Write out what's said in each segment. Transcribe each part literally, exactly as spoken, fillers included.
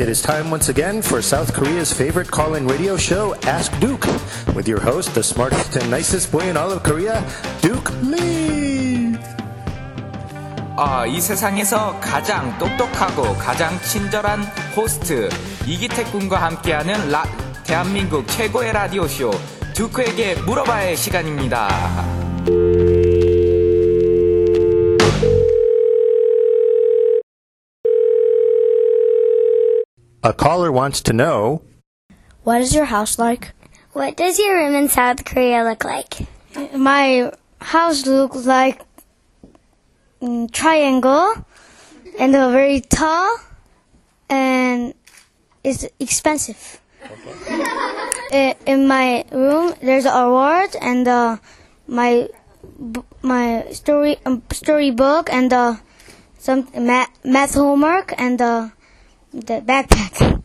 It is time once again for South Korea's favorite call-in radio show, Ask Duke, with your host, the smartest and nicest boy in all of Korea, Duke Lee. 아, 이 세상에서 가장 똑똑하고 가장 친절한 호스트 이기택 군과 함께하는 라, 대한민국 최고의 라디오쇼 두크에게 물어봐의 시간입니다. A caller wants to know, what is your house like? What does your room in South Korea look like? My house looks like a triangle and a very tall and it's expensive. Okay. In my room, there's a award and uh, my my story um, storybook and uh, some math, math homework and uh, the backpack.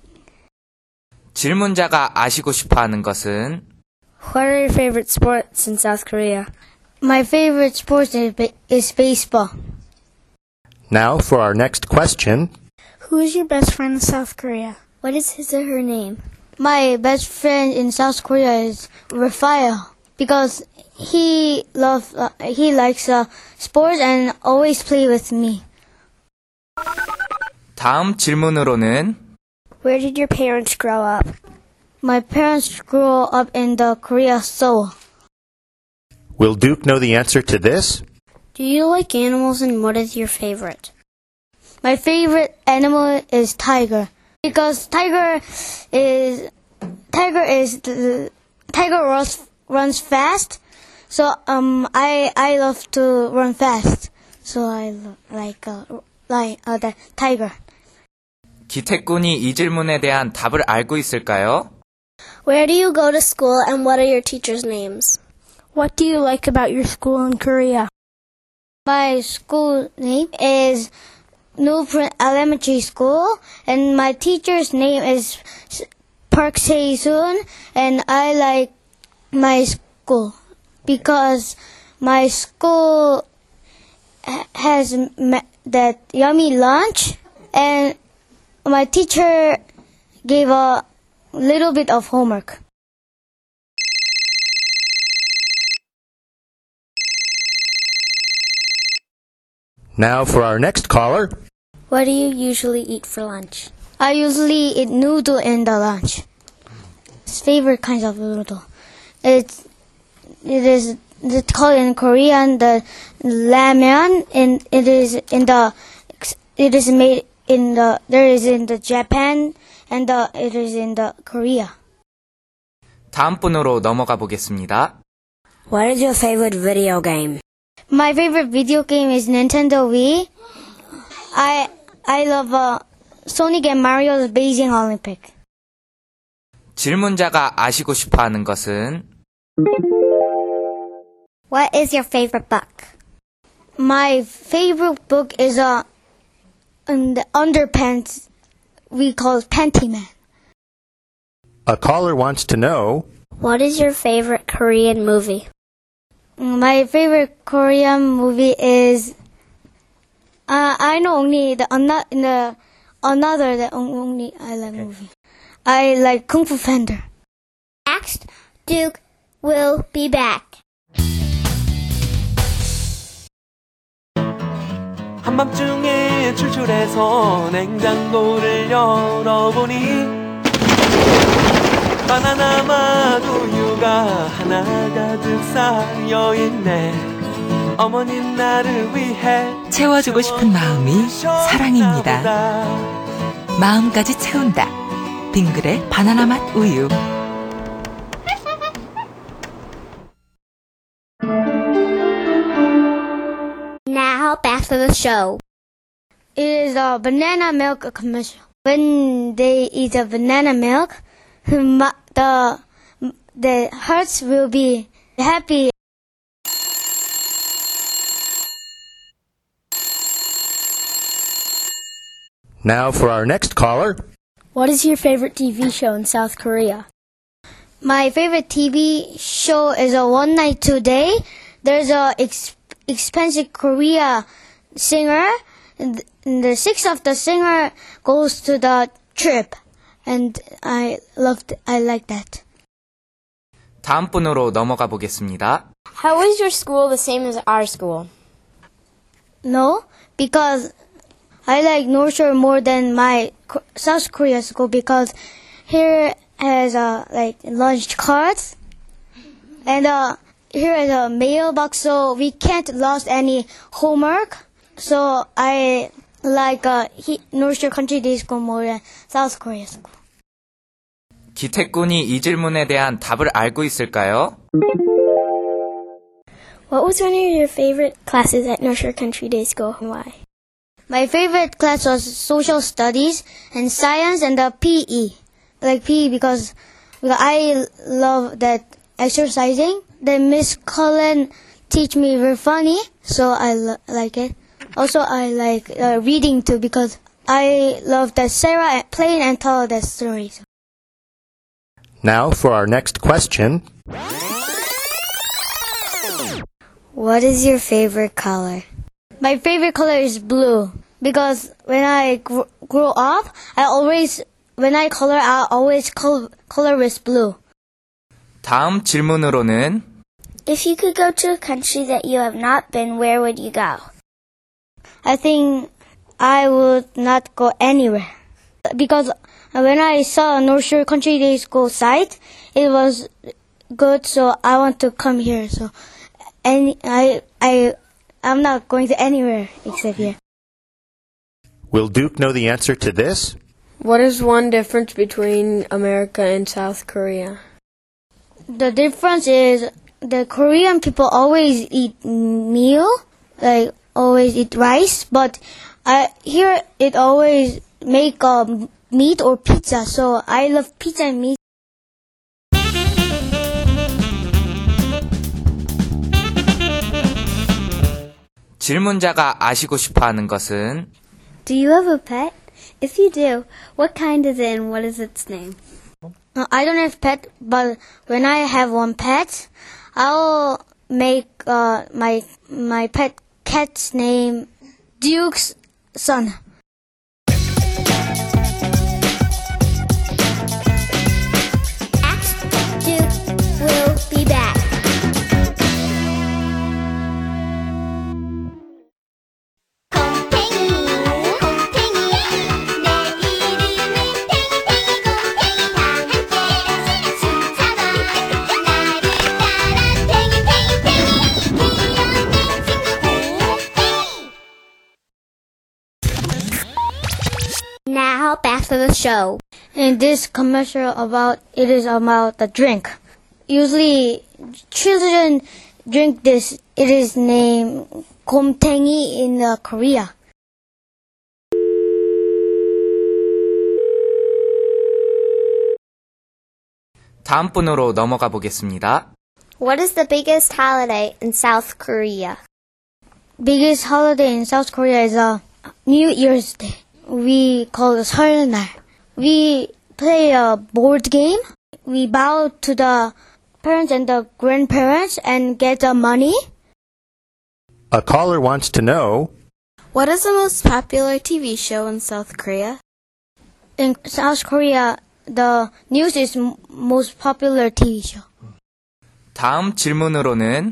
질문자가 아시고 싶어하는 것은 What are your favorite sports in South Korea? My favorite sport is, is baseball. Now for our next question. Who is your best friend in South Korea? What is his or her name? My best friend in South Korea is Rafael because he love uh, he likes uh, sports and always play with me. 다음 질문으로는 Where did your parents grow up? My parents grew up in the Korea Seoul. Will Duke know the answer to this? Do you like animals and what is your favorite? My favorite animal is tiger because tiger is tiger is the, tiger runs runs fast. So um I I love to run fast. So I like uh, like uh, the tiger. 기택군이 이 질문에 대한 답을 알고 있을까요? Where do you go to school and what are your teachers' names? What do you like about your school in Korea? My school name is New Prince Elementary School and my teacher's name is Park Se-soon and I like my school because my school has that yummy lunch and my teacher gave a little bit of homework. Now for our next caller. What do you usually eat for lunch? I usually eat noodle in the lunch. It's favorite kinds of noodle. It's it is it's called in Korean the ramen and it is in the it is made in the there is in the Japan and the, it is in the Korea. 다음 분으로 넘어가 보겠습니다. What is your favorite video game? My favorite video game is Nintendo Wii. I I love uh, Sonic and Mario's Beijing Olympic. 질문자가 아시고 싶어하는 것은 What is your favorite book? My favorite book is a uh, in the underpants we call Panty Man. A caller wants to know, what is your favorite Korean movie? My favorite Korean movie is uh, I know only the, the another the only I like okay. movie. I like Kung Fu Panda. Next, Duke will be back. 한밤중에 출출해서 냉장고를 열어보니 바나나 맛 우유가 하나 가득 쌓여있네. 어머님 나를 위해 채워주고 싶은 마음이 사랑입니다. 마음까지 채운다. 빙그레 바나나 맛 우유. Now back to the show. It is a banana milk commercial. When they eat the banana milk, the the hearts will be happy. Now for our next caller. What is your favorite T V show in South Korea? My favorite T V show is a One Night Today. There's a ex- expensive Korea singer. And the six of the singer goes to the trip, and I loved. I like that. 다음 분으로 넘어가 보겠습니다. How is your school the same as our school? No, because I like North Shore more than my K- South Korea school because here has a like lunch cards and uh, here is a mailbox, so we can't lose any homework. So I like uh, he, North Shore Country Day School more than South Korea school. 기태군이 이 질문에 대한 답을 알고 있을까요? What was one of your favorite classes at North Shore Country Day School and why? My favorite class was social studies and science and the P E. Like P E because, because I love that exercising. Then Miss Cullen teach me very funny, so I lo- like it. Also, I like uh, reading too because I love that Sarah playing and tell the stories. Now for our next question. What is your favorite color? My favorite color is blue because when I gr- grow up, I always when I color, I always color, color with blue. 다음 질문으로는 If you could go to a country that you have not been, where would you go? I think I would not go anywhere because when I saw North Shore Country Day School site, it was good, so I want to come here. So, and I I I'm not going to anywhere except here. Will Duke know the answer to this? What is one difference between America and South Korea? The difference is the Korean people always eat meal, like always eat rice, but I here it always make um, meat or pizza. So I love pizza and meat. 질문자가 아시고 싶어하는 것은 Do you have a pet? If you do, what kind is it and what is its name? Uh, I don't have pet, but when I have one pet, I'll make uh, my my pet cat's name Duke's son. Duke will be back. Now back to the show. In this commercial about it is about the drink. Usually children drink this. It is named 곰탱이 in uh, Korea. 다음 분으로 넘어가 보겠습니다. What is the biggest holiday in South Korea? Biggest holiday in South Korea is uh, New Year's Day. We call it 설날. We play a board game. We bow to the parents and the grandparents and get the money. A caller wants to know, What is the most popular T V show in South Korea? In South Korea, the news is m- most popular T V show. 다음 질문으로는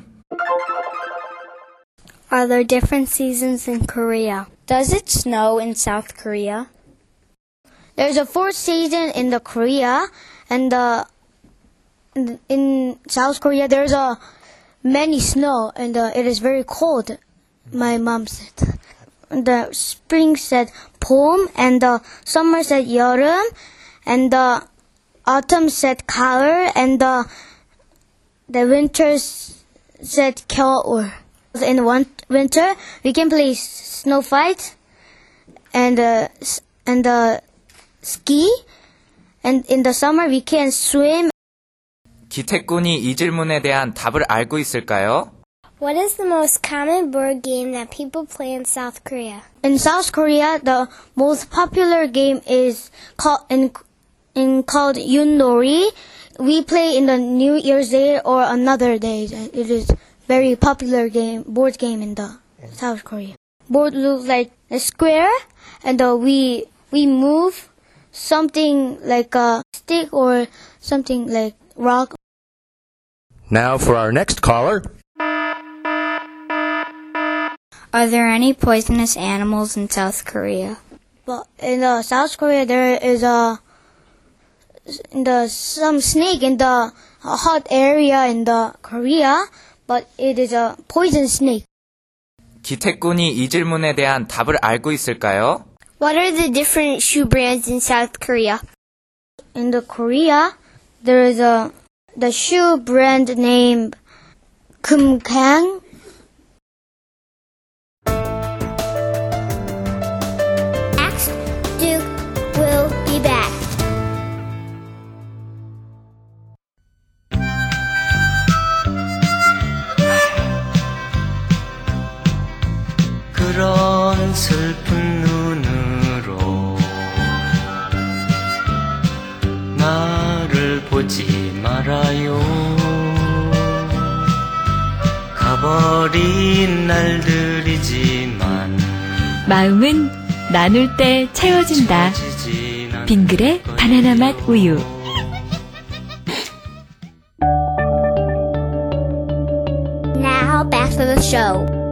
Are there different seasons in Korea? Does it snow in South Korea? There's a fourth season in the Korea, and the in, in South Korea there's a many snow, and uh, it is very cold. My mom said. The spring said 봄, and the summer said 여름, and the autumn said 가을, and the the winter said 겨울. In one winter, we can play snow fight and uh, and uh, ski, and in the summer we can swim. 기태군이 이 질문에 대한 답을 알고 있을까요? What is the most common board game that people play in South Korea? In South Korea, the most popular game is called in, in called Yundori. We play in the New Year's Day or another day. It is very popular game, board game in the South Korea. Board looks like a square, and uh, we we move something like a stick or something like rock. Now for our next caller. Are there any poisonous animals in South Korea? But in uh, South Korea, there is a in the some snake in the hot area in the Korea, but it is a poison snake. 기태꾼이 이 질문에 대한 답을 알고 있을까요? What are the different shoe brands in South Korea? In the Korea, there is a the shoe brand named Kumkang. Ask Duke will be back. 그런 슬픈 눈으로 나를 보지 말아요. 가버린 날들이지만 마음은 나눌 때 채워진다. 빙글의 바나나 맛 우유. Now back to the show.